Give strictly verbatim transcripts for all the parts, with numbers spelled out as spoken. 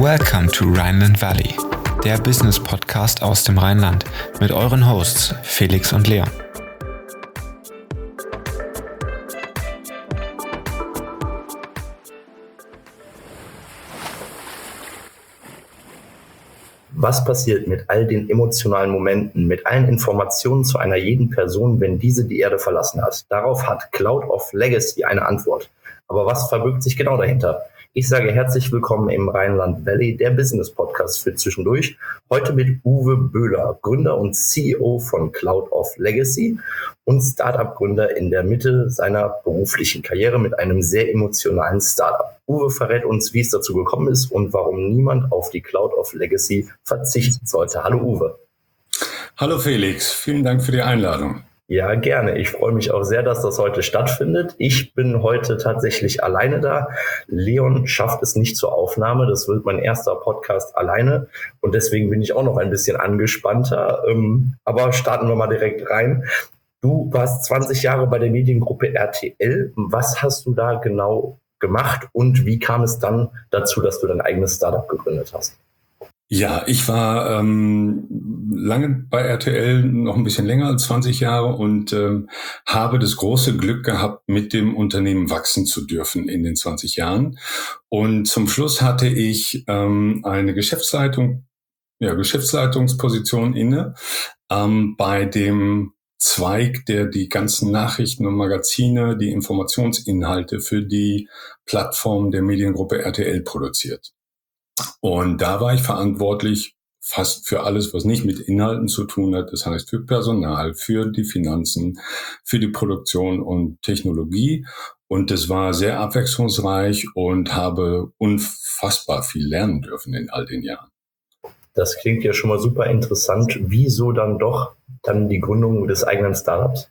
Welcome to Rhineland Valley, der Business-Podcast aus dem Rheinland mit euren Hosts Felix und Leon. Was passiert mit all den emotionalen Momenten, mit allen Informationen zu einer jeden Person, wenn diese die Erde verlassen hat? Darauf hat Cloud of Legacy eine Antwort. Aber was verbirgt sich genau dahinter? Ich sage herzlich willkommen im Rhineland Valley, der Business Podcast für zwischendurch. Heute mit Uwe Böhler, Gründer und C E O von Cloud of Legacy und Startup-Gründer in der Mitte seiner beruflichen Karriere mit einem sehr emotionalen Startup. Uwe verrät uns, wie es dazu gekommen ist und warum niemand auf die Cloud of Legacy verzichten sollte. Hallo Uwe. Hallo Felix, vielen Dank für die Einladung. Ja, gerne. Ich freue mich auch sehr, dass das heute stattfindet. Ich bin heute tatsächlich alleine da. Leon schafft es nicht zur Aufnahme. Das wird mein erster Podcast alleine. Und deswegen bin ich auch noch ein bisschen angespannter. Aber starten wir mal direkt rein. Du warst zwanzig Jahre bei der Mediengruppe R T L. Was hast du da genau gemacht und wie kam es dann dazu, dass du dein eigenes Startup gegründet hast? Ja, ich war ähm, lange bei R T L, noch ein bisschen länger als zwanzig Jahre und ähm, habe das große Glück gehabt, mit dem Unternehmen wachsen zu dürfen in den zwanzig Jahren. Und zum Schluss hatte ich ähm, eine Geschäftsleitung, ja, Geschäftsleitungsposition inne ähm, bei dem Zweig, der die ganzen Nachrichten und Magazine, die Informationsinhalte für die Plattform der Mediengruppe R T L produziert. Und da war ich verantwortlich fast für alles, was nicht mit Inhalten zu tun hat. Das heißt für Personal, für die Finanzen, für die Produktion und Technologie. Und das war sehr abwechslungsreich und habe unfassbar viel lernen dürfen in all den Jahren. Das klingt ja schon mal super interessant. Wieso dann doch dann die Gründung des eigenen Startups?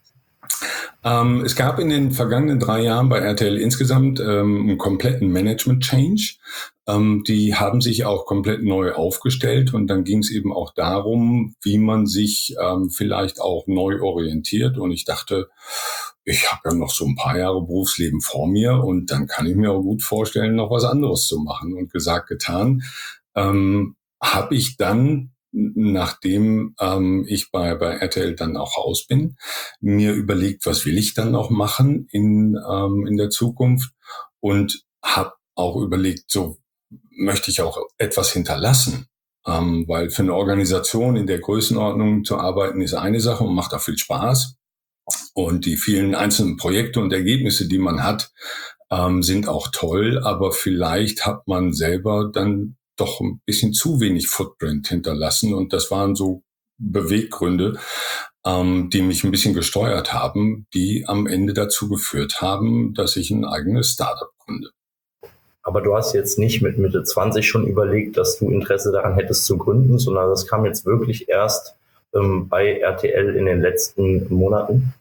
Ähm, es gab in den vergangenen drei Jahren bei R T L insgesamt ähm, einen kompletten Management-Change. Ähm, die haben sich auch komplett neu aufgestellt und dann ging es eben auch darum, wie man sich ähm, vielleicht auch neu orientiert. Und ich dachte, ich habe ja noch so ein paar Jahre Berufsleben vor mir und dann kann ich mir auch gut vorstellen, noch was anderes zu machen. Und gesagt, getan, ähm, habe ich dann, nachdem ähm, ich bei, bei R T L dann auch raus bin, mir überlegt, was will ich dann noch machen in, ähm, in der Zukunft und habe auch überlegt, so möchte ich auch etwas hinterlassen, ähm, weil für eine Organisation in der Größenordnung zu arbeiten ist eine Sache und macht auch viel Spaß und die vielen einzelnen Projekte und Ergebnisse, die man hat, ähm, sind auch toll, aber vielleicht hat man selber dann doch ein bisschen zu wenig Footprint hinterlassen. Und das waren so Beweggründe, ähm, die mich ein bisschen gesteuert haben, die am Ende dazu geführt haben, dass ich ein eigenes Startup gründe. Aber du hast jetzt nicht mit Mitte zwanzig schon überlegt, dass du Interesse daran hättest zu gründen, sondern das kam jetzt wirklich erst ähm, bei R T L in den letzten Monaten?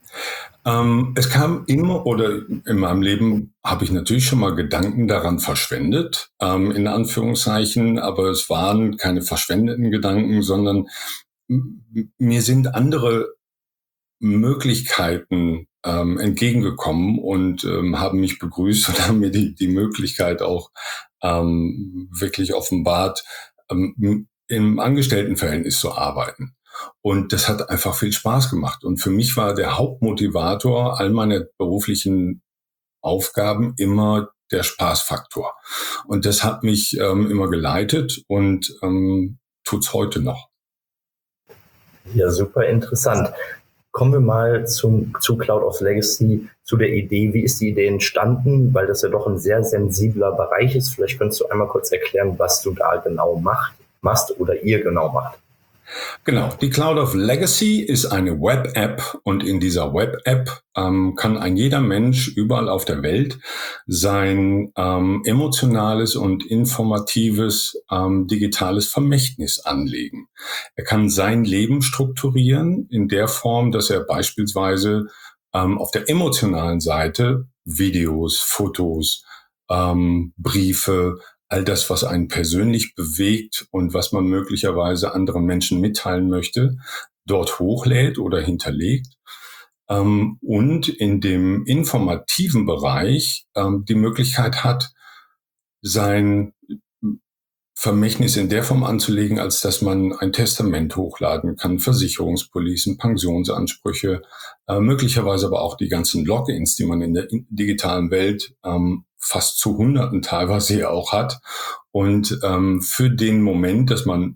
Ähm, es kam immer, oder in meinem Leben habe ich natürlich schon mal Gedanken daran verschwendet, ähm, in Anführungszeichen, aber es waren keine verschwendeten Gedanken, sondern m- mir sind andere Möglichkeiten ähm, entgegengekommen und ähm, haben mich begrüßt und haben mir die, die Möglichkeit auch ähm, wirklich offenbart, ähm, im Angestelltenverhältnis zu arbeiten. Und das hat einfach viel Spaß gemacht. Und für mich war der Hauptmotivator all meiner beruflichen Aufgaben immer der Spaßfaktor. Und das hat mich ähm, immer geleitet und ähm, tut's heute noch. Ja, super interessant. Kommen wir mal zum, zu Cloud of Legacy, zu der Idee. Wie ist die Idee entstanden? Weil das ja doch ein sehr sensibler Bereich ist. Vielleicht könntest du einmal kurz erklären, was du da genau macht, machst oder ihr genau macht. Genau, die Cloud of Legacy ist eine Web-App und in dieser Web-App ähm, kann ein jeder Mensch überall auf der Welt sein ähm, emotionales und informatives ähm, digitales Vermächtnis anlegen. Er kann sein Leben strukturieren in der Form, dass er beispielsweise ähm, auf der emotionalen Seite Videos, Fotos, ähm, Briefe, all das, was einen persönlich bewegt und was man möglicherweise anderen Menschen mitteilen möchte, dort hochlädt oder hinterlegt. Ähm, und in dem informativen Bereich ähm, die Möglichkeit hat, sein Vermächtnis in der Form anzulegen, als dass man ein Testament hochladen kann, Versicherungspolicen, Pensionsansprüche, äh, möglicherweise aber auch die ganzen Logins, die man in der digitalen Welt ähm, fast zu Hunderten teilweise ja auch hat. Und ähm, für den Moment, dass man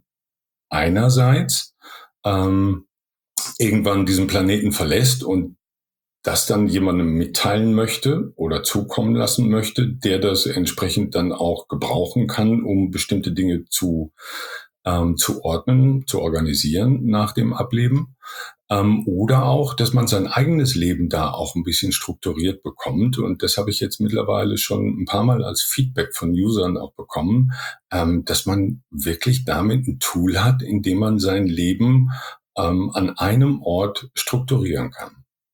einerseits ähm, irgendwann diesen Planeten verlässt und das dann jemandem mitteilen möchte oder zukommen lassen möchte, der das entsprechend dann auch gebrauchen kann, um bestimmte Dinge zu, ähm, zu ordnen, zu organisieren nach dem Ableben. Ähm, oder auch, dass man sein eigenes Leben da auch ein bisschen strukturiert bekommt. Und das habe ich jetzt mittlerweile schon ein paar Mal als Feedback von Usern auch bekommen, ähm, dass man wirklich damit ein Tool hat, in dem man sein Leben ähm, an einem Ort strukturieren kann.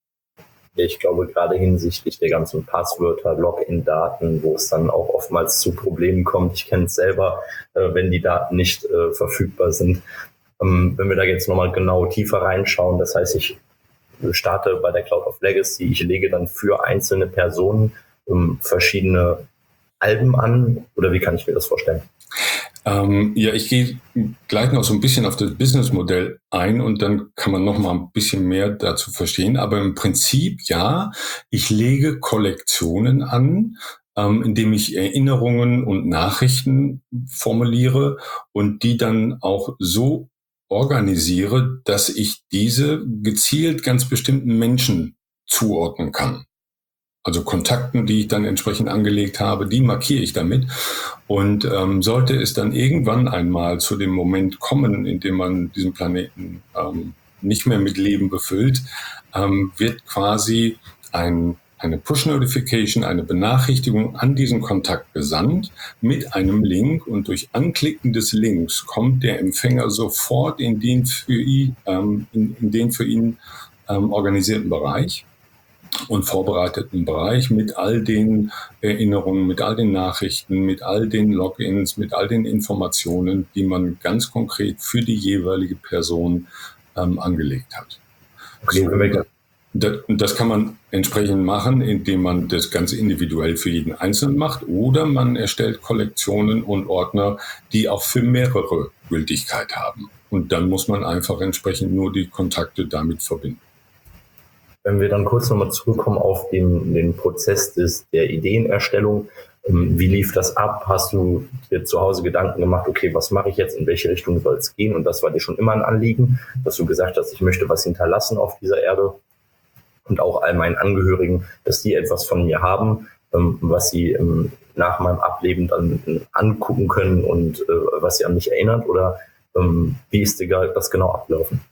Ich glaube, gerade hinsichtlich der ganzen Passwörter, Login-Daten, wo es dann auch oftmals zu Problemen kommt. Ich kenne es selber, äh, wenn die Daten nicht äh, verfügbar sind. Ähm, wenn wir da jetzt nochmal genau tiefer reinschauen, das heißt, ich starte bei der Cloud of Legacy, ich lege dann für einzelne Personen ähm, verschiedene Alben an, oder wie kann ich mir das vorstellen? Ähm, ja, ich gehe gleich noch so ein bisschen auf das Businessmodell ein und dann kann man noch mal ein bisschen mehr dazu verstehen. Aber im Prinzip, ja, ich lege Kollektionen an, ähm, indem ich Erinnerungen und Nachrichten formuliere und die dann auch so organisiere, dass ich diese gezielt ganz bestimmten Menschen zuordnen kann. Also Kontakten, die ich dann entsprechend angelegt habe, die markiere ich damit. Und ähm, sollte es dann irgendwann einmal zu dem Moment kommen, in dem man diesen Planeten ähm, nicht mehr mit Leben befüllt, ähm, wird quasi ein, eine Push-Notification, eine Benachrichtigung an diesen Kontakt gesandt mit einem Link. Und durch Anklicken des Links kommt der Empfänger sofort in den für ihn, ähm, in, in den für ihn ähm, organisierten Bereich und vorbereiteten Bereich mit all den Erinnerungen, mit all den Nachrichten, mit all den Logins, mit all den Informationen, die man ganz konkret für die jeweilige Person ähm, angelegt hat. Okay, so, das, das kann man entsprechend machen, indem man das Ganze individuell für jeden Einzelnen macht, oder man erstellt Kollektionen und Ordner, die auch für mehrere Gültigkeit haben. Und dann muss man einfach entsprechend nur die Kontakte damit verbinden. Wenn wir dann kurz nochmal zurückkommen auf den, den Prozess des, der Ideenerstellung, wie lief das ab? Hast du dir zu Hause Gedanken gemacht, okay, was mache ich jetzt, in welche Richtung soll es gehen? Und das war dir schon immer ein Anliegen, dass du gesagt hast, ich möchte was hinterlassen auf dieser Erde und auch all meinen Angehörigen, dass die etwas von mir haben, was sie nach meinem Ableben dann angucken können und was sie an mich erinnert? Oder wie ist das genau ablaufen?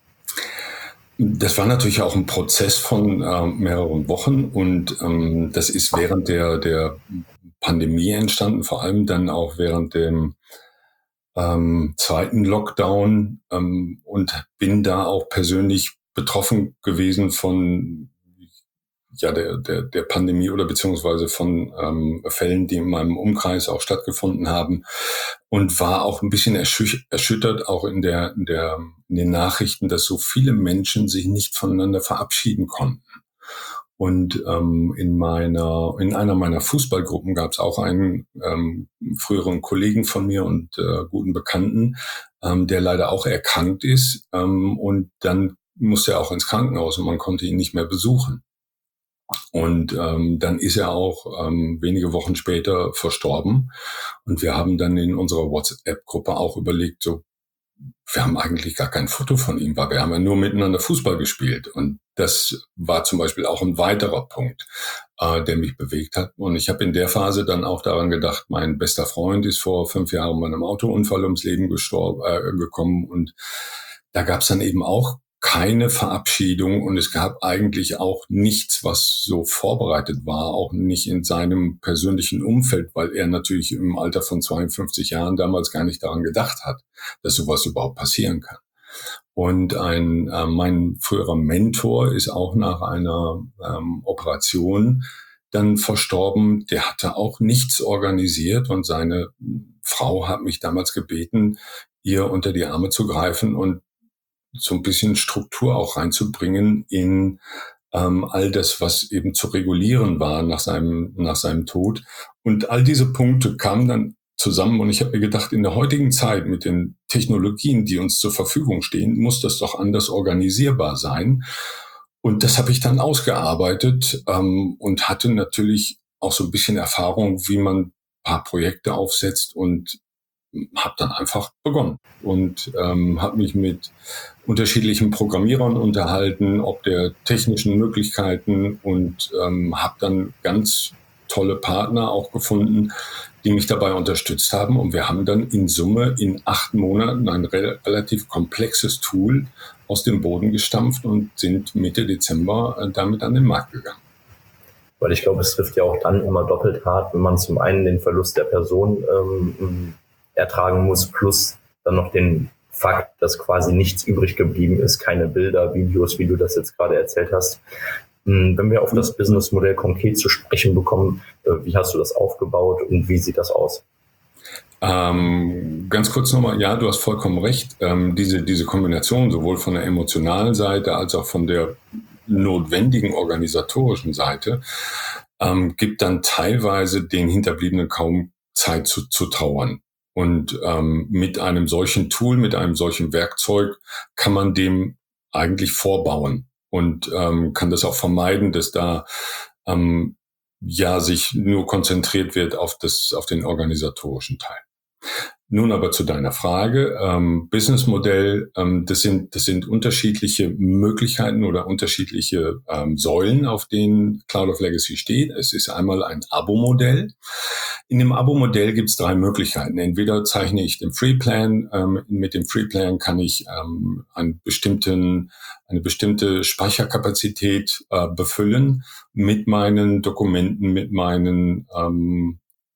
Das war natürlich auch ein Prozess von äh, mehreren Wochen und ähm, das ist während der, der Pandemie entstanden, vor allem dann auch während dem ähm, zweiten Lockdown ähm, und bin da auch persönlich betroffen gewesen von ja der der der Pandemie oder beziehungsweise von ähm, Fällen, die in meinem Umkreis auch stattgefunden haben, und war auch ein bisschen erschü- erschüttert auch in der in der in den Nachrichten, dass so viele Menschen sich nicht voneinander verabschieden konnten. Und ähm, in meiner in einer meiner Fußballgruppen gab es auch einen ähm, früheren Kollegen von mir und äh, guten Bekannten, ähm, der leider auch erkrankt ist, ähm, und dann musste er auch ins Krankenhaus und man konnte ihn nicht mehr besuchen. Und ähm, dann ist er auch ähm, wenige Wochen später verstorben. Und wir haben dann in unserer WhatsApp-Gruppe auch überlegt, so, wir haben eigentlich gar kein Foto von ihm, weil wir haben ja nur miteinander Fußball gespielt. Und das war zum Beispiel auch ein weiterer Punkt, äh, der mich bewegt hat. Und ich habe in der Phase dann auch daran gedacht, mein bester Freund ist vor fünf Jahren bei einem Autounfall ums Leben gestorben, äh, gekommen. Und da gab es dann eben auch keine Verabschiedung und es gab eigentlich auch nichts, was so vorbereitet war, auch nicht in seinem persönlichen Umfeld, weil er natürlich im Alter von zweiundfünfzig Jahren damals gar nicht daran gedacht hat, dass sowas überhaupt passieren kann. Und ein äh, mein früherer Mentor ist auch nach einer ähm, Operation dann verstorben. Der hatte auch nichts organisiert und seine Frau hat mich damals gebeten, ihr unter die Arme zu greifen und so ein bisschen Struktur auch reinzubringen in ähm, all das, was eben zu regulieren war nach seinem nach seinem Tod. Und all diese Punkte kamen dann zusammen und ich habe mir gedacht, in der heutigen Zeit mit den Technologien, die uns zur Verfügung stehen, muss das doch anders organisierbar sein. Und das habe ich dann ausgearbeitet ähm, und hatte natürlich auch so ein bisschen Erfahrung, wie man ein paar Projekte aufsetzt und habe dann einfach begonnen und ähm, habe mich mit unterschiedlichen Programmierern unterhalten, ob der technischen Möglichkeiten und ähm, habe dann ganz tolle Partner auch gefunden, die mich dabei unterstützt haben. Und wir haben dann in Summe in acht Monaten ein re- relativ komplexes Tool aus dem Boden gestampft und sind Mitte Dezember äh, damit an den Markt gegangen. Weil ich glaube, es trifft ja auch dann immer doppelt hart, wenn man zum einen den Verlust der Person ähm, ertragen muss, plus dann noch den Fakt, dass quasi nichts übrig geblieben ist, keine Bilder, Videos, wie du das jetzt gerade erzählt hast. Wenn wir auf das Businessmodell konkret zu sprechen bekommen, wie hast du das aufgebaut und wie sieht das aus? Ähm, ganz kurz nochmal, ja, du hast vollkommen recht. Ähm, diese, diese Kombination sowohl von der emotionalen Seite als auch von der notwendigen organisatorischen Seite ähm, gibt dann teilweise den Hinterbliebenen kaum Zeit zu, zu trauern. Und ähm, mit einem solchen Tool, mit einem solchen Werkzeug kann man dem eigentlich vorbauen und ähm, kann das auch vermeiden, dass da ähm, ja sich nur konzentriert wird auf das, auf den organisatorischen Teil. Nun aber zu deiner Frage, ähm, Businessmodell, ähm, das sind das sind unterschiedliche Möglichkeiten oder unterschiedliche ähm, Säulen, auf denen Cloud of Legacy steht. Es ist einmal ein Abo-Modell. In dem Abo-Modell gibt es drei Möglichkeiten. Entweder zeichne ich den Free-Plan, ähm, mit dem Free-Plan kann ich ähm, einen bestimmten, eine bestimmte Speicherkapazität äh, befüllen mit meinen Dokumenten, mit meinen ähm,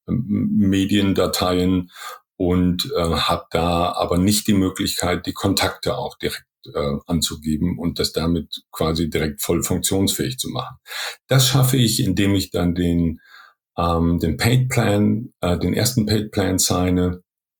Mediendateien und äh, habe da aber nicht die Möglichkeit, die Kontakte auch direkt äh, anzugeben und das damit quasi direkt voll funktionsfähig zu machen. Das schaffe ich, indem ich dann den ähm, den Paid Plan, äh, den ersten Paid Plan signe,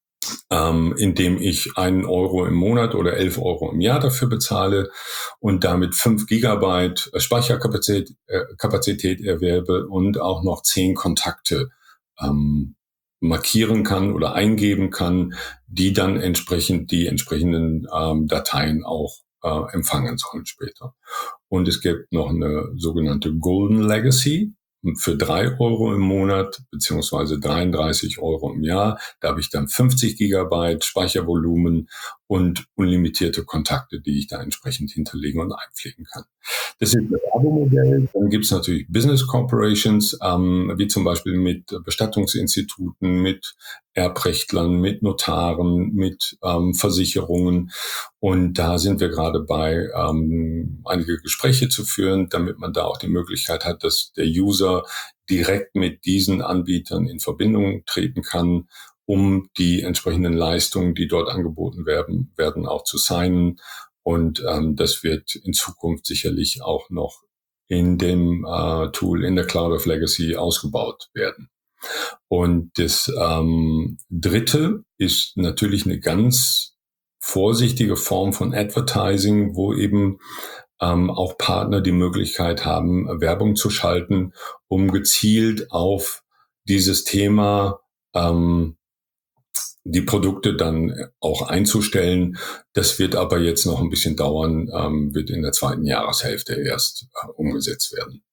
ähm, indem ich einen Euro im Monat oder elf Euro im Jahr dafür bezahle und damit fünf Gigabyte Speicherkapazität äh, Kapazität erwerbe und auch noch zehn Kontakte ähm, markieren kann oder eingeben kann, die dann entsprechend die entsprechenden ähm, Dateien auch äh, empfangen sollen später. Und es gibt noch eine sogenannte Golden Legacy für drei Euro im Monat beziehungsweise dreiunddreißig Euro im Jahr. Da habe ich dann fünfzig Gigabyte Speichervolumen und unlimitierte Kontakte, die ich da entsprechend hinterlegen und einpflegen kann. Das ist das Abo-Modell. Dann gibt es natürlich Business Corporations, ähm, wie zum Beispiel mit Bestattungsinstituten, mit Erbrechtlern, mit Notaren, mit ähm, Versicherungen. Und da sind wir gerade bei, ähm, einige Gespräche zu führen, damit man da auch die Möglichkeit hat, dass der User direkt mit diesen Anbietern in Verbindung treten kann, um die entsprechenden Leistungen, die dort angeboten werden, werden auch zu signen. Und ähm, das wird in Zukunft sicherlich auch noch in dem äh, Tool in der Cloud of Legacy ausgebaut werden. Und das ähm, Dritte ist natürlich eine ganz vorsichtige Form von Advertising, wo eben ähm, auch Partner die Möglichkeit haben, Werbung zu schalten, um gezielt auf dieses Thema ähm, die Produkte dann auch einzustellen. Das wird aber jetzt noch ein bisschen dauern, ähm, wird in der zweiten Jahreshälfte erst äh, umgesetzt werden.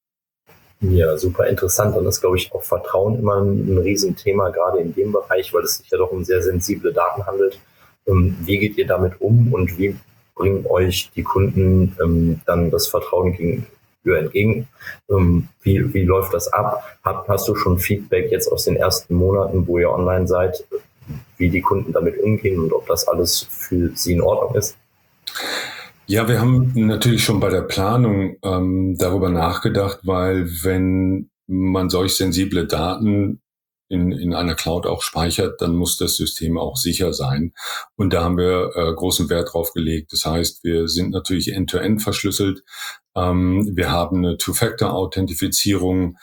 Ja, super interessant. Und das ist, glaube ich, auch Vertrauen immer ein, ein Riesenthema, gerade in dem Bereich, weil es sich ja doch um sehr sensible Daten handelt. Ähm, wie geht ihr damit um und wie bringen euch die Kunden ähm, dann das Vertrauen gegenüber entgegen? Ähm, wie, wie läuft das ab? Hast, hast du schon Feedback jetzt aus den ersten Monaten, wo ihr online seid, wie die Kunden damit umgehen und ob das alles für sie in Ordnung ist? Ja, wir haben natürlich schon bei der Planung ähm, darüber nachgedacht, weil wenn man solch sensible Daten in, in einer Cloud auch speichert, dann muss das System auch sicher sein. Und da haben wir äh, großen Wert drauf gelegt. Das heißt, wir sind natürlich end-to-end verschlüsselt. Ähm, wir haben eine Two-Factor-Authentifizierung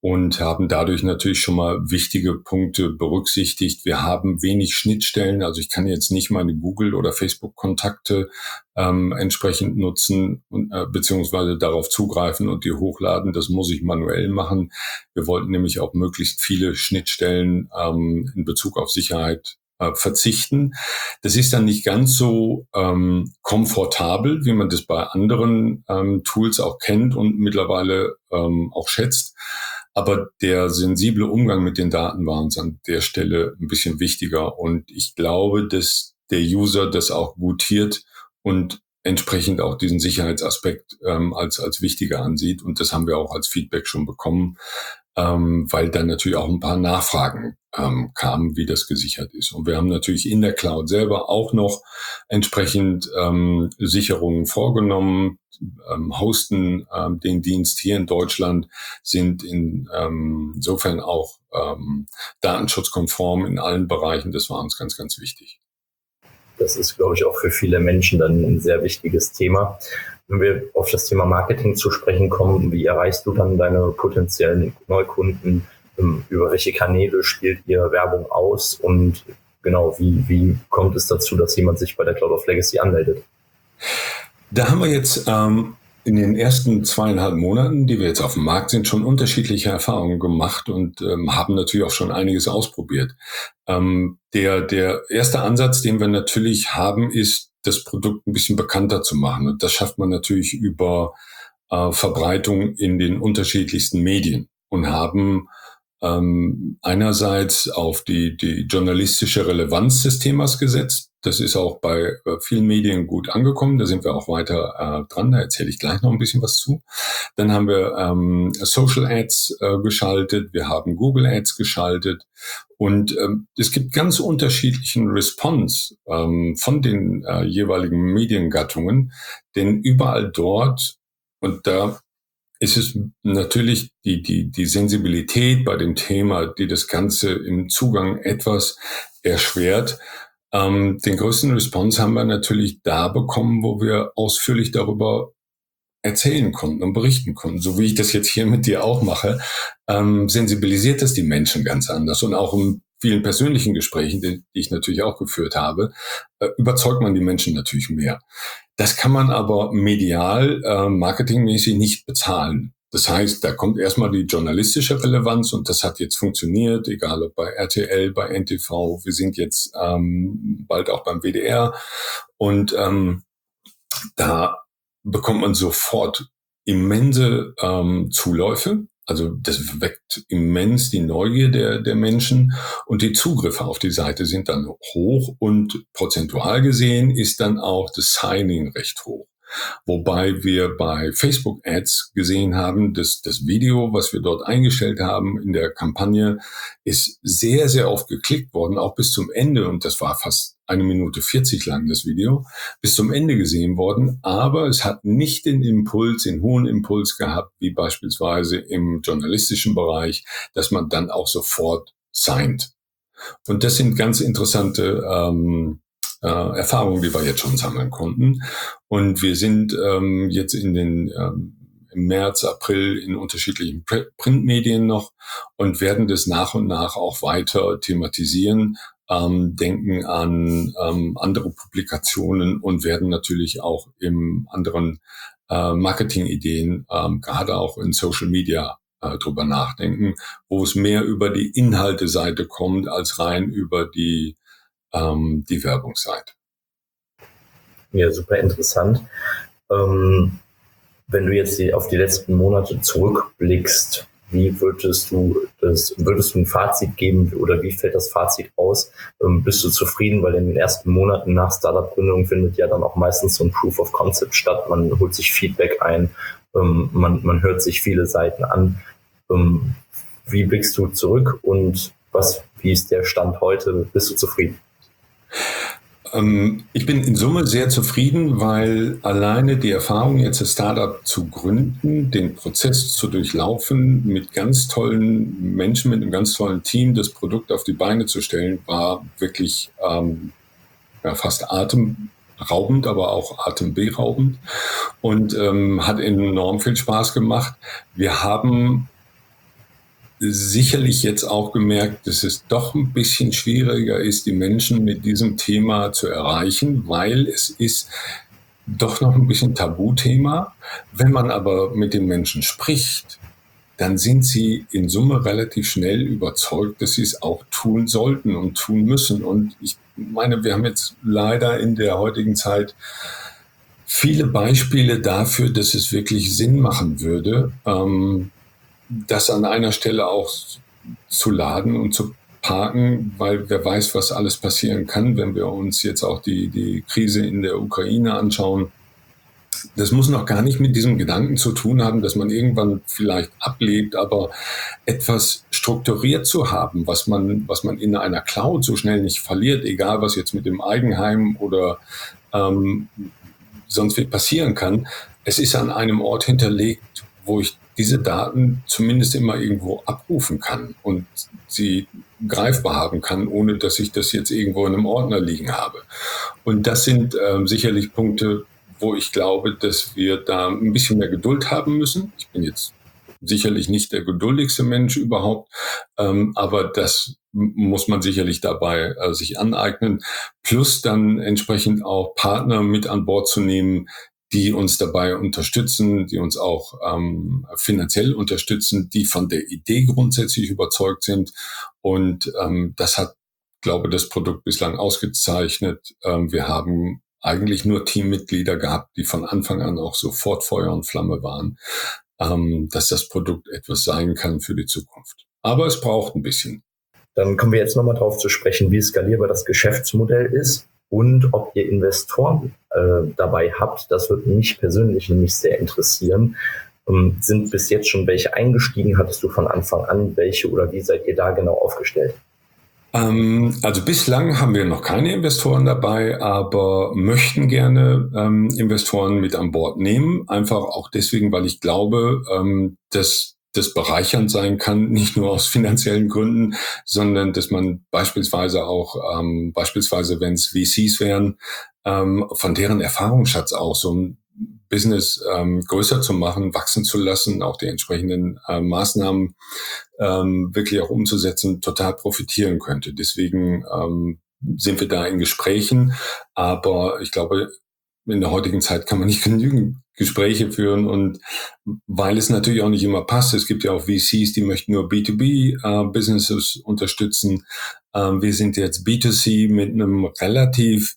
und haben dadurch natürlich schon mal wichtige Punkte berücksichtigt. Wir haben wenig Schnittstellen, also ich kann jetzt nicht meine Google- oder Facebook-Kontakte ähm, entsprechend nutzen und äh, beziehungsweise darauf zugreifen und die hochladen. Das muss ich manuell machen. Wir wollten nämlich auch möglichst viele Schnittstellen ähm, in Bezug auf Sicherheit äh, verzichten. Das ist dann nicht ganz so ähm, komfortabel, wie man das bei anderen ähm, Tools auch kennt und mittlerweile ähm, auch schätzt. Aber der sensible Umgang mit den Daten war uns an der Stelle ein bisschen wichtiger. Und ich glaube, dass der User das auch gutiert und entsprechend auch diesen Sicherheitsaspekt ähm, als als wichtiger ansieht. Und das haben wir auch als Feedback schon bekommen, ähm, weil dann natürlich auch ein paar Nachfragen ähm, kamen, wie das gesichert ist. Und wir haben natürlich in der Cloud selber auch noch entsprechend ähm, Sicherungen vorgenommen, ähm, hosten ähm, den Dienst hier in Deutschland, sind in, ähm, insofern auch ähm, datenschutzkonform in allen Bereichen. Das war uns ganz, ganz wichtig. Das ist, glaube ich, auch für viele Menschen dann ein sehr wichtiges Thema. Wenn wir auf das Thema Marketing zu sprechen kommen, wie erreichst du dann deine potenziellen Neukunden? Über welche Kanäle spielt ihr Werbung aus? Und genau, wie, wie kommt es dazu, dass jemand sich bei der Cloud of Legacy anmeldet? Da haben wir jetzt ähm, in den ersten zweieinhalb Monaten, die wir jetzt auf dem Markt sind, schon unterschiedliche Erfahrungen gemacht und ähm, haben natürlich auch schon einiges ausprobiert. Ähm, der, der erste Ansatz, den wir natürlich haben, ist, das Produkt ein bisschen bekannter zu machen. Und das schafft man natürlich über äh, Verbreitung in den unterschiedlichsten Medien und haben ähm, einerseits auf die, die journalistische Relevanz des Themas gesetzt. Das ist auch bei vielen Medien gut angekommen. Da sind wir auch weiter äh, dran. Da erzähle ich gleich noch ein bisschen was zu. Dann haben wir ähm, Social Ads äh, geschaltet. Wir haben Google Ads geschaltet. Und ähm, es gibt ganz unterschiedlichen Response ähm, von den äh, jeweiligen Mediengattungen. Denn überall dort, und da ist es natürlich die, die, die Sensibilität bei dem Thema, die das Ganze im Zugang etwas erschwert. Ähm, den größten Response haben wir natürlich da bekommen, wo wir ausführlich darüber erzählen konnten und berichten konnten, so wie ich das jetzt hier mit dir auch mache, ähm, sensibilisiert das die Menschen ganz anders. Und auch in vielen persönlichen Gesprächen, die, die ich natürlich auch geführt habe, äh, überzeugt man die Menschen natürlich mehr. Das kann man aber medial, äh, marketingmäßig nicht bezahlen. Das heißt, da kommt erstmal die journalistische Relevanz und das hat jetzt funktioniert, egal ob bei R T L, bei N T V, wir sind jetzt ähm, bald auch beim W D R und ähm, da bekommt man sofort immense ähm, Zuläufe. Also das weckt immens die Neugier der, der Menschen und die Zugriffe auf die Seite sind dann hoch und prozentual gesehen ist dann auch das Signing recht hoch. Wobei wir bei Facebook Ads gesehen haben, dass das Video, was wir dort eingestellt haben in der Kampagne, ist sehr, sehr oft geklickt worden, auch bis zum Ende. Und das war fast eine Minute vierzig lang, das Video, bis zum Ende gesehen worden. Aber es hat nicht den Impuls, den hohen Impuls gehabt, wie beispielsweise im journalistischen Bereich, dass man dann auch sofort signed. Und das sind ganz interessante ähm, äh, Erfahrungen, die wir jetzt schon sammeln konnten. Und wir sind ähm, jetzt in den ähm, im März, April in unterschiedlichen Printmedien noch und werden das nach und nach auch weiter thematisieren, ähm, denken an ähm, andere Publikationen und werden natürlich auch im anderen äh, Marketingideen, ähm, gerade auch in Social Media, äh, drüber nachdenken, wo es mehr über die Inhalteseite kommt als rein über die ähm, die Werbungsseite. Ja, super interessant. Ähm, wenn du jetzt die, auf die letzten Monate zurückblickst, wie würdest du das, würdest du ein Fazit geben oder wie fällt das Fazit aus? Ähm, bist du zufrieden? Weil in den ersten Monaten nach Startup-Gründung findet ja dann auch meistens so ein Proof of Concept statt. Man holt sich Feedback ein, ähm, man, man hört sich viele Seiten an. Ähm, wie blickst du zurück und was, wie ist der Stand heute? Bist du zufrieden? Ich bin in Summe sehr zufrieden, weil alleine die Erfahrung, jetzt das Startup zu gründen, den Prozess zu durchlaufen, mit ganz tollen Menschen, mit einem ganz tollen Team das Produkt auf die Beine zu stellen, war wirklich ähm, ja, fast atemraubend, aber auch atemberaubend und ähm, hat enorm viel Spaß gemacht. Wir haben sicherlich jetzt auch gemerkt, dass es doch ein bisschen schwieriger ist, die Menschen mit diesem Thema zu erreichen, weil es ist doch noch ein bisschen Tabuthema. Wenn man aber mit den Menschen spricht, dann sind sie in Summe relativ schnell überzeugt, dass sie es auch tun sollten und tun müssen. Und ich meine, wir haben jetzt leider in der heutigen Zeit viele Beispiele dafür, dass es wirklich Sinn machen würde, ähm, das an einer Stelle auch zu laden und zu parken, weil wer weiß, was alles passieren kann, wenn wir uns jetzt auch die, die Krise in der Ukraine anschauen. Das muss noch gar nicht mit diesem Gedanken zu tun haben, dass man irgendwann vielleicht ablebt, aber etwas strukturiert zu haben, was man, was man in einer Cloud so schnell nicht verliert, egal was jetzt mit dem Eigenheim oder ähm, sonst wie passieren kann. Es ist an einem Ort hinterlegt, wo ich diese Daten zumindest immer irgendwo abrufen kann und sie greifbar haben kann, ohne dass ich das jetzt irgendwo in einem Ordner liegen habe. Und das sind ähm, sicherlich Punkte, wo ich glaube, dass wir da ein bisschen mehr Geduld haben müssen. Ich bin jetzt sicherlich nicht der geduldigste Mensch überhaupt, ähm, aber das muss man sicherlich dabei äh, sich aneignen. Plus dann entsprechend auch Partner mit an Bord zu nehmen, die uns dabei unterstützen, die uns auch ähm, finanziell unterstützen, die von der Idee grundsätzlich überzeugt sind. Und ähm, das hat, glaube ich, das Produkt bislang ausgezeichnet. Ähm, wir haben eigentlich nur Teammitglieder gehabt, die von Anfang an auch sofort Feuer und Flamme waren, ähm, dass das Produkt etwas sein kann für die Zukunft. Aber es braucht ein bisschen. Dann kommen wir jetzt nochmal darauf zu sprechen, wie skalierbar das Geschäftsmodell ist und ob ihr Investoren äh, dabei habt. Das würde mich persönlich nämlich sehr interessieren. Ähm, sind bis jetzt schon welche eingestiegen? Hattest du von Anfang an welche oder wie seid ihr da genau aufgestellt? Ähm, also bislang haben wir noch keine Investoren dabei, aber möchten gerne ähm, Investoren mit an Bord nehmen. Einfach auch deswegen, weil ich glaube, ähm, dass das bereichernd sein kann, nicht nur aus finanziellen Gründen, sondern dass man beispielsweise auch, ähm, beispielsweise wenn es V Cs wären, ähm, von deren Erfahrungsschatz auch so ein Business ähm, größer zu machen, wachsen zu lassen, auch die entsprechenden äh, Maßnahmen ähm, wirklich auch umzusetzen, total profitieren könnte. Deswegen ähm, sind wir da in Gesprächen, aber ich glaube, in der heutigen Zeit kann man nicht genügend Gespräche führen und weil es natürlich auch nicht immer passt, es gibt ja auch V Cs, die möchten nur B zwei B äh, Businesses unterstützen. Ähm, wir sind jetzt B zwei C mit einem relativ,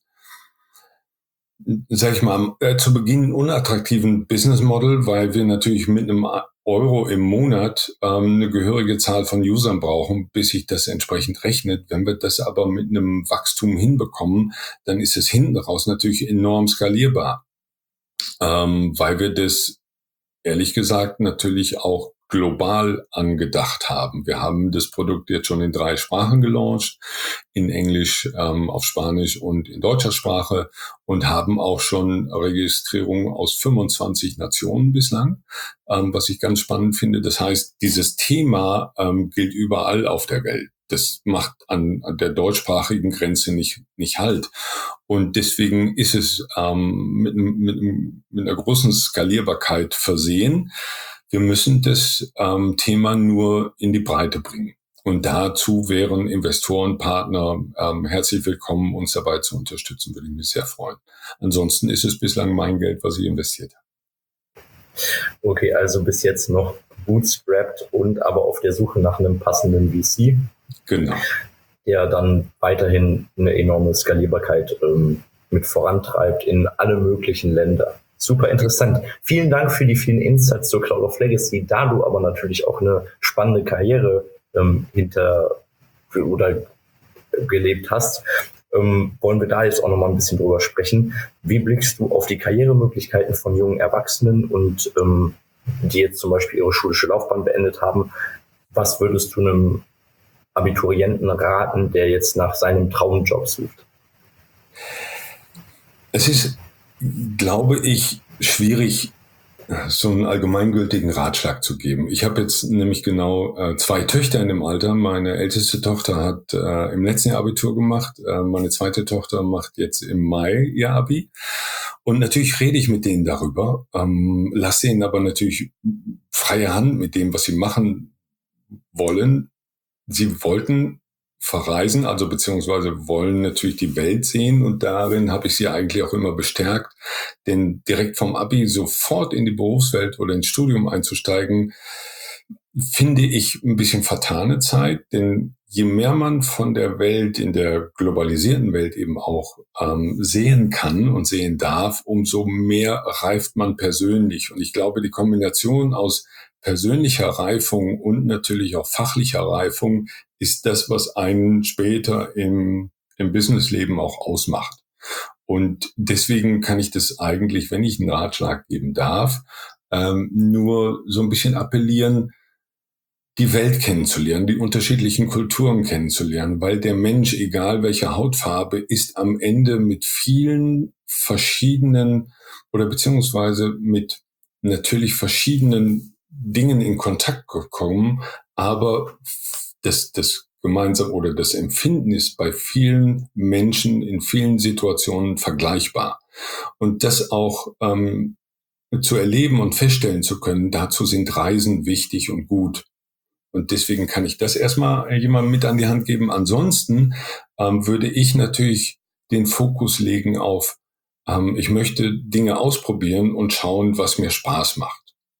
sag ich mal, äh, zu Beginn unattraktiven Business Model, weil wir natürlich mit einem Euro im Monat ähm, eine gehörige Zahl von Usern brauchen, bis sich das entsprechend rechnet. Wenn wir das aber mit einem Wachstum hinbekommen, dann ist es hinten raus natürlich enorm skalierbar, ähm, weil wir das ehrlich gesagt natürlich auch global angedacht haben. Wir haben das Produkt jetzt schon in drei Sprachen gelauncht, in Englisch, ähm, auf Spanisch und in deutscher Sprache und haben auch schon Registrierungen aus fünfundzwanzig Nationen bislang, ähm, was ich ganz spannend finde. Das heißt, dieses Thema ähm, gilt überall auf der Welt. Das macht an, an der deutschsprachigen Grenze nicht, nicht Halt. Und deswegen ist es ähm, mit, mit, mit einer großen Skalierbarkeit versehen. Wir müssen das ähm, Thema nur in die Breite bringen. Und dazu wären Investoren, Partner ähm, herzlich willkommen, uns dabei zu unterstützen, würde ich mich sehr freuen. Ansonsten ist es bislang mein Geld, was ich investiert habe. Okay, also bis jetzt noch bootstrapped und aber auf der Suche nach einem passenden V C. Genau. Der dann weiterhin eine enorme Skalierbarkeit ähm, mit vorantreibt in alle möglichen Länder. Super interessant. Vielen Dank für die vielen Insights zur Cloud of Legacy. Da du aber natürlich auch eine spannende Karriere ähm, hinter oder gelebt hast, ähm, wollen wir da jetzt auch noch mal ein bisschen drüber sprechen. Wie blickst du auf die Karrieremöglichkeiten von jungen Erwachsenen und ähm, die jetzt zum Beispiel ihre schulische Laufbahn beendet haben? Was würdest du einem Abiturienten raten, der jetzt nach seinem Traumjob sucht? Es ist, glaube ich, schwierig, so einen allgemeingültigen Ratschlag zu geben. Ich habe jetzt nämlich genau äh, zwei Töchter in dem Alter. Meine älteste Tochter hat äh, im letzten Jahr Abitur gemacht. Äh, meine zweite Tochter macht jetzt im Mai ihr Abi. Und natürlich rede ich mit denen darüber, ähm, lasse ihnen aber natürlich freie Hand mit dem, was sie machen wollen, sie wollten verreisen, also beziehungsweise wollen natürlich die Welt sehen, und darin habe ich sie eigentlich auch immer bestärkt, denn direkt vom Abi sofort in die Berufswelt oder ins Studium einzusteigen, finde ich ein bisschen vertane Zeit, denn je mehr man von der Welt, in der globalisierten Welt eben auch ähm, sehen kann und sehen darf, umso mehr reift man persönlich. Und ich glaube, die Kombination aus persönlicher Reifung und natürlich auch fachlicher Reifung ist das, was einen später im, im Businessleben auch ausmacht. Und deswegen kann ich das eigentlich, wenn ich einen Ratschlag geben darf, ähm, nur so ein bisschen appellieren, die Welt kennenzulernen, die unterschiedlichen Kulturen kennenzulernen, weil der Mensch, egal welche Hautfarbe, ist am Ende mit vielen verschiedenen oder beziehungsweise mit natürlich verschiedenen Dingen in Kontakt gekommen, aber das, das gemeinsam oder das Empfinden ist bei vielen Menschen in vielen Situationen vergleichbar. Und das auch ähm, zu erleben und feststellen zu können, dazu sind Reisen wichtig und gut. Und deswegen kann ich das erstmal jemandem mit an die Hand geben. Ansonsten ähm, würde ich natürlich den Fokus legen auf, ähm, ich möchte Dinge ausprobieren und schauen, was mir Spaß macht.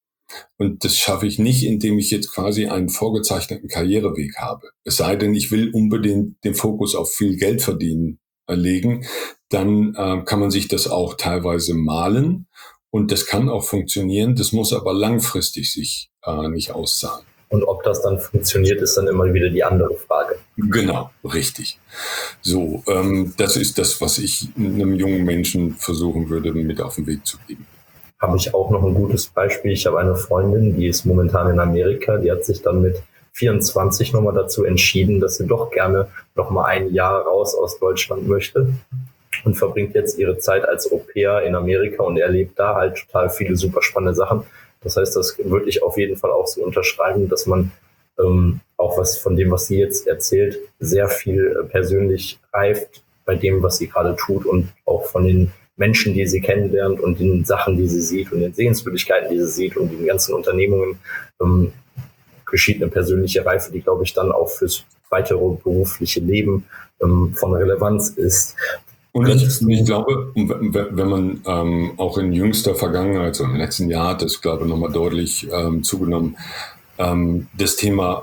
Und das schaffe ich nicht, indem ich jetzt quasi einen vorgezeichneten Karriereweg habe. Es sei denn, ich will unbedingt den Fokus auf viel Geld verdienen äh, legen, dann äh, kann man sich das auch teilweise malen. Und das kann auch funktionieren. Das muss aber langfristig sich äh, nicht auszahlen. Und ob das dann funktioniert, ist dann immer wieder die andere Frage. Genau, richtig. So, ähm, das ist das, was ich einem jungen Menschen versuchen würde, mit auf den Weg zu geben. Habe ich auch noch ein gutes Beispiel. Ich habe eine Freundin, die ist momentan in Amerika. Die hat sich dann mit vierundzwanzig nochmal dazu entschieden, dass sie doch gerne nochmal ein Jahr raus aus Deutschland möchte und verbringt jetzt ihre Zeit als Au-pair in Amerika und erlebt da halt total viele super spannende Sachen. Das heißt, das würde ich auf jeden Fall auch so unterschreiben, dass man ähm, auch was von dem, was sie jetzt erzählt, sehr viel äh, persönlich reift bei dem, was sie gerade tut und auch von den Menschen, die sie kennenlernt und den Sachen, die sie sieht und den Sehenswürdigkeiten, die sie sieht und den ganzen Unternehmungen ähm, geschieht eine persönliche Reife, die, glaube ich, dann auch fürs weitere berufliche Leben ähm, von Relevanz ist. Und ich, ich glaube, wenn man ähm, auch in jüngster Vergangenheit, also im letzten Jahr hat das, glaube ich, nochmal deutlich ähm, zugenommen, ähm, das Thema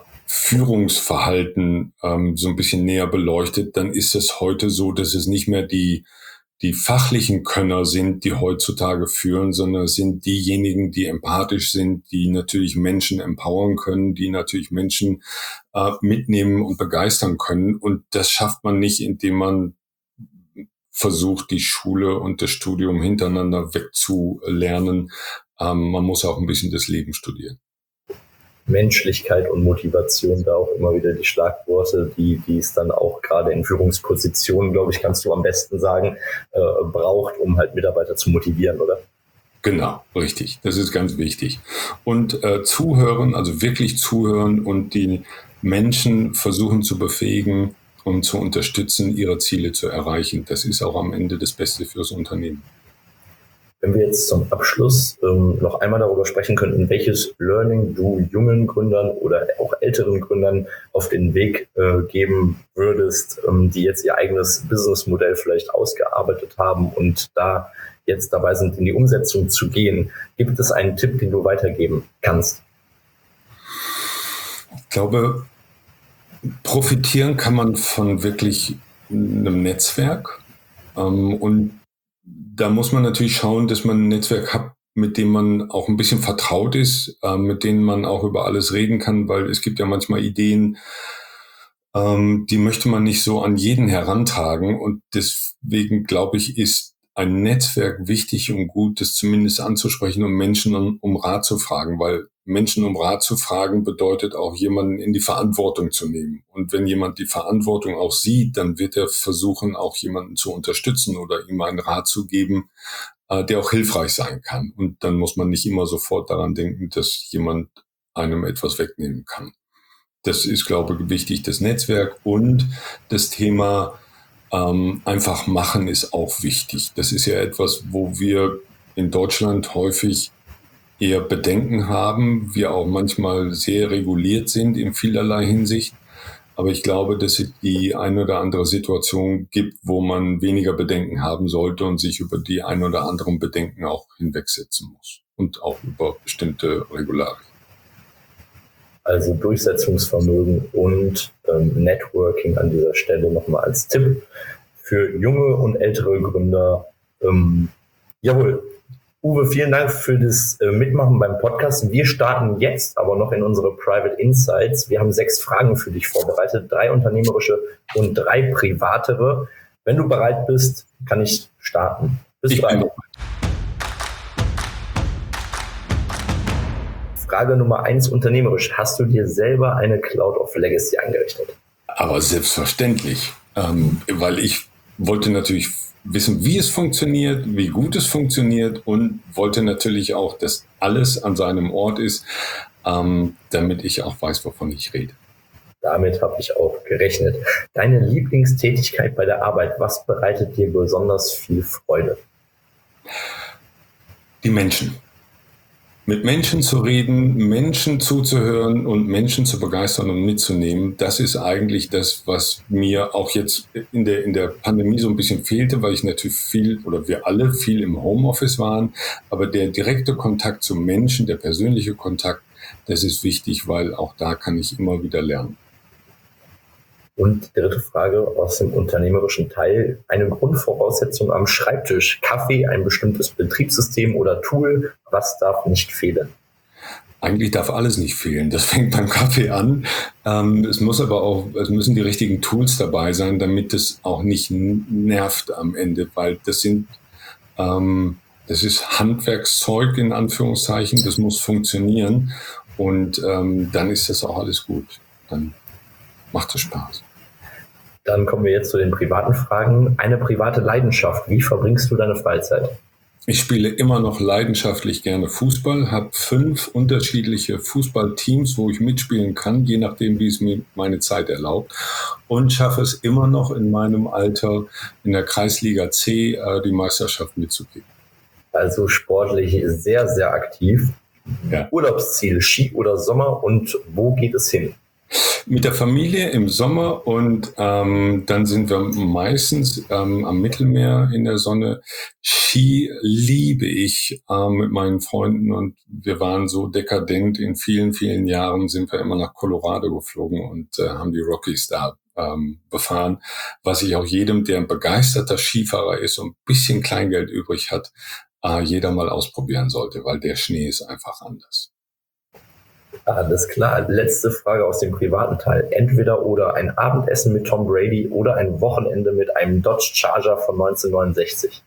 Führungsverhalten ähm, so ein bisschen näher beleuchtet, dann ist es heute so, dass es nicht mehr die die fachlichen Könner sind, die heutzutage führen, sondern es sind diejenigen, die empathisch sind, die natürlich Menschen empowern können, die natürlich Menschen äh, mitnehmen und begeistern können. Und das schafft man nicht, indem man versucht, die Schule und das Studium hintereinander wegzulernen. Ähm, man muss auch ein bisschen das Leben studieren. Menschlichkeit und Motivation, da auch immer wieder die Schlagworte, die, die es dann auch gerade in Führungspositionen, glaube ich, kannst du am besten sagen, äh, braucht, um halt Mitarbeiter zu motivieren, oder? Genau, richtig. Das ist ganz wichtig. Und äh, zuhören, also wirklich zuhören und die Menschen versuchen zu befähigen und zu unterstützen, ihre Ziele zu erreichen. Das ist auch am Ende das Beste fürs Unternehmen. Wenn wir jetzt zum Abschluss ähm, noch einmal darüber sprechen könnten, welches Learning du jungen Gründern oder auch älteren Gründern auf den Weg äh, geben würdest, ähm, die jetzt ihr eigenes Businessmodell vielleicht ausgearbeitet haben und da jetzt dabei sind, in die Umsetzung zu gehen. Gibt es einen Tipp, den du weitergeben kannst? Ich glaube, profitieren kann man von wirklich einem Netzwerk ähm, und da muss man natürlich schauen, dass man ein Netzwerk hat, mit dem man auch ein bisschen vertraut ist, äh, mit denen man auch über alles reden kann, weil es gibt ja manchmal Ideen, ähm, die möchte man nicht so an jeden herantragen. Und deswegen, glaube ich, ist ein Netzwerk wichtig und gut, das zumindest anzusprechen und Menschen um, um Rat zu fragen, weil Menschen um Rat zu fragen bedeutet auch, jemanden in die Verantwortung zu nehmen. Und wenn jemand die Verantwortung auch sieht, dann wird er versuchen, auch jemanden zu unterstützen oder ihm einen Rat zu geben, äh, der auch hilfreich sein kann. Und dann muss man nicht immer sofort daran denken, dass jemand einem etwas wegnehmen kann. Das ist, glaube ich, wichtig, das Netzwerk und das Thema ähm, einfach machen ist auch wichtig. Das ist ja etwas, wo wir in Deutschland häufig eher Bedenken haben, wir auch manchmal sehr reguliert sind in vielerlei Hinsicht. Aber ich glaube, dass es die eine oder andere Situation gibt, wo man weniger Bedenken haben sollte und sich über die ein oder anderen Bedenken auch hinwegsetzen muss und auch über bestimmte Regularien. Also Durchsetzungsvermögen und ähm, Networking an dieser Stelle nochmal als Tipp für junge und ältere Gründer. Ähm, jawohl. Uwe, vielen Dank für das äh, Mitmachen beim Podcast. Wir starten jetzt aber noch in unsere Private Insights. Wir haben sechs Fragen für dich vorbereitet, drei unternehmerische und drei privatere. Wenn du bereit bist, kann ich starten. Bist du bereit? Frage Nummer eins, unternehmerisch. Hast du dir selber eine Cloud of Legacy eingerichtet? Aber selbstverständlich, ähm, weil ich wollte natürlich wissen, wie es funktioniert, wie gut es funktioniert und wollte natürlich auch, dass alles an seinem Ort ist, ähm, damit ich auch weiß, wovon ich rede. Damit habe ich auch gerechnet. Deine Lieblingstätigkeit bei der Arbeit, was bereitet dir besonders viel Freude? Die Menschen. Mit Menschen zu reden, Menschen zuzuhören und Menschen zu begeistern und mitzunehmen, das ist eigentlich das, was mir auch jetzt in der, in der Pandemie so ein bisschen fehlte, weil ich natürlich viel oder wir alle viel im Homeoffice waren. Aber der direkte Kontakt zu Menschen, der persönliche Kontakt, das ist wichtig, weil auch da kann ich immer wieder lernen. Und dritte Frage aus dem unternehmerischen Teil. Eine Grundvoraussetzung am Schreibtisch. Kaffee, ein bestimmtes Betriebssystem oder Tool. Was darf nicht fehlen? Eigentlich darf alles nicht fehlen. Das fängt beim Kaffee an. Ähm, es muss aber auch, es müssen die richtigen Tools dabei sein, damit es auch nicht nervt am Ende, weil das sind, ähm, das ist Handwerkszeug in Anführungszeichen. Das muss funktionieren und ähm, dann ist das auch alles gut. Dann macht es Spaß. Dann kommen wir jetzt zu den privaten Fragen. Eine private Leidenschaft. Wie verbringst du deine Freizeit? Ich spiele immer noch leidenschaftlich gerne Fußball, habe fünf unterschiedliche Fußballteams, wo ich mitspielen kann, je nachdem, wie es mir meine Zeit erlaubt. Und schaffe es immer noch in meinem Alter in der Kreisliga C die Meisterschaft mitzugeben. Also sportlich sehr, sehr aktiv. Ja. Urlaubsziel, Ski oder Sommer und wo geht es hin? Mit der Familie im Sommer und ähm, dann sind wir meistens ähm, am Mittelmeer in der Sonne. Ski liebe ich ähm, mit meinen Freunden und wir waren so dekadent. In vielen, vielen Jahren sind wir immer nach Colorado geflogen und äh, haben die Rockies da ähm, befahren. Was ich auch jedem, der ein begeisterter Skifahrer ist und ein bisschen Kleingeld übrig hat, äh, jeder mal ausprobieren sollte, weil der Schnee ist einfach anders. Alles klar. Letzte Frage aus dem privaten Teil. Entweder oder ein Abendessen mit Tom Brady oder ein Wochenende mit einem Dodge Charger von neunzehnhundertneunundsechzig.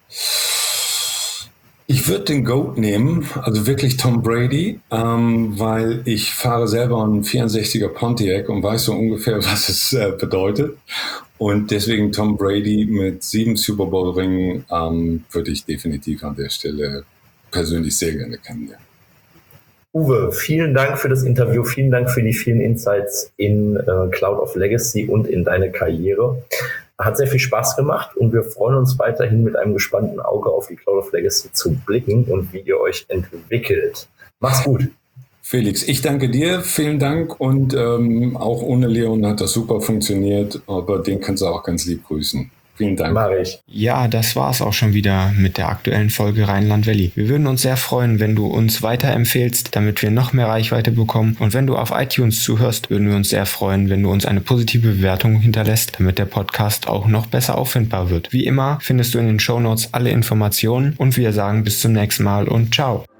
Ich würde den GOAT nehmen, also wirklich Tom Brady, ähm, weil ich fahre selber einen vierundsechziger Pontiac und weiß so ungefähr, was es äh, bedeutet. Und deswegen Tom Brady mit sieben Super Bowl-Ringen ähm, würde ich definitiv an der Stelle persönlich sehr gerne kennenlernen. Uwe, vielen Dank für das Interview, vielen Dank für die vielen Insights in äh, Cloud of Legacy und in deine Karriere. Hat sehr viel Spaß gemacht und wir freuen uns weiterhin mit einem gespannten Auge auf die Cloud of Legacy zu blicken und wie ihr euch entwickelt. Mach's gut. Felix, ich danke dir, vielen Dank und ähm, auch ohne Leon hat das super funktioniert, aber den kannst du auch ganz lieb grüßen. Vielen Dank. Mach ich. Ja, das war's auch schon wieder mit der aktuellen Folge Rheinland Valley. Wir würden uns sehr freuen, wenn du uns weiterempfehlst, damit wir noch mehr Reichweite bekommen. Und wenn du auf iTunes zuhörst, würden wir uns sehr freuen, wenn du uns eine positive Bewertung hinterlässt, damit der Podcast auch noch besser auffindbar wird. Wie immer findest du in den Shownotes alle Informationen und wir sagen bis zum nächsten Mal und ciao.